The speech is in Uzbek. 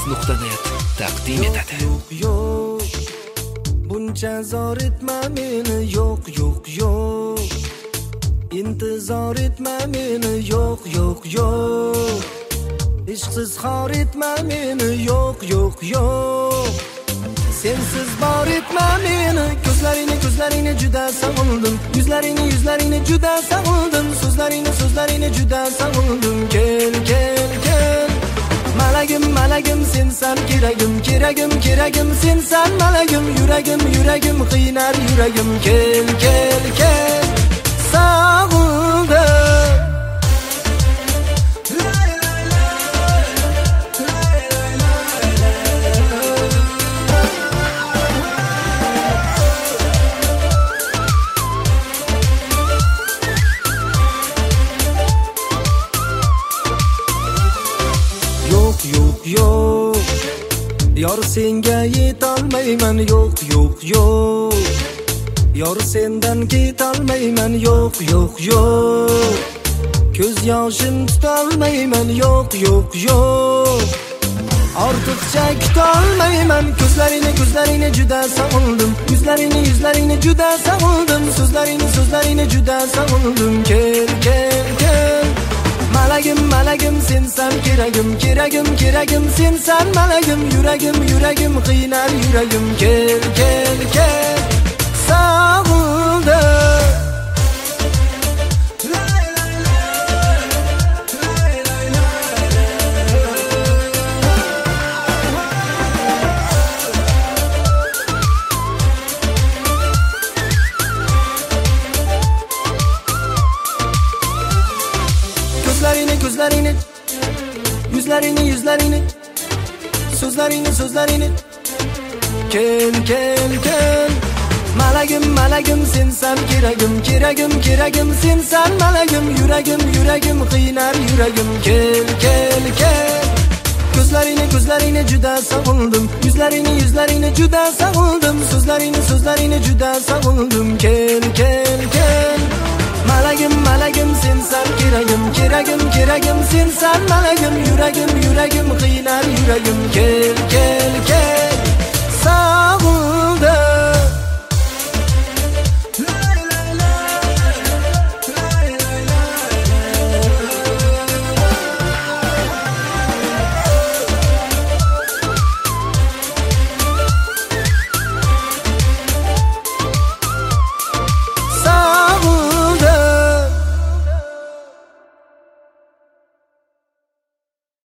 Podcast.net taqdim etadi. Yo'q, buncha zor etma meni, yo'q. Intizor etma meni, yo'q. Ishqsiz xor etma meni, yo'q. Sensiz bor etma meni, ko'zlaringni juda sog'indim, yuzlaringni juda sog'indim, so'zlaringni juda sog'indim. Kel malagim sensan, keragim sensan, malagim yuragim qiynar yuragim. Kel sog'indim. Yo'q, yor senga yetolmayman, yo'q. Yor sendan ketolmayman, yo'q. Ko'z yoshim tutolmayman, yo'q. Ortiqcha kutolmayman, ko'zlaringni juda sog'indim, yuzlaringni juda sog'indim, so'zlaringni juda sog'indim. Kel malagim sensan, keragim sensan, malagim yuragim qiynar yuragim. Kel sog'indim. Ko'zlaringni yuzlaringni so'zlaringni kel malagim sensan, keragim sensan, malagim yuragim qiynar yuragim. Kel ko'zlaringni juda sog'indim, yuzlaringni juda sog'indim, so'zlaringni juda sog'indim. Kel malagim sensan, keragim sensan, malagim yuragim qiynar yuragim. Kel sog'indim.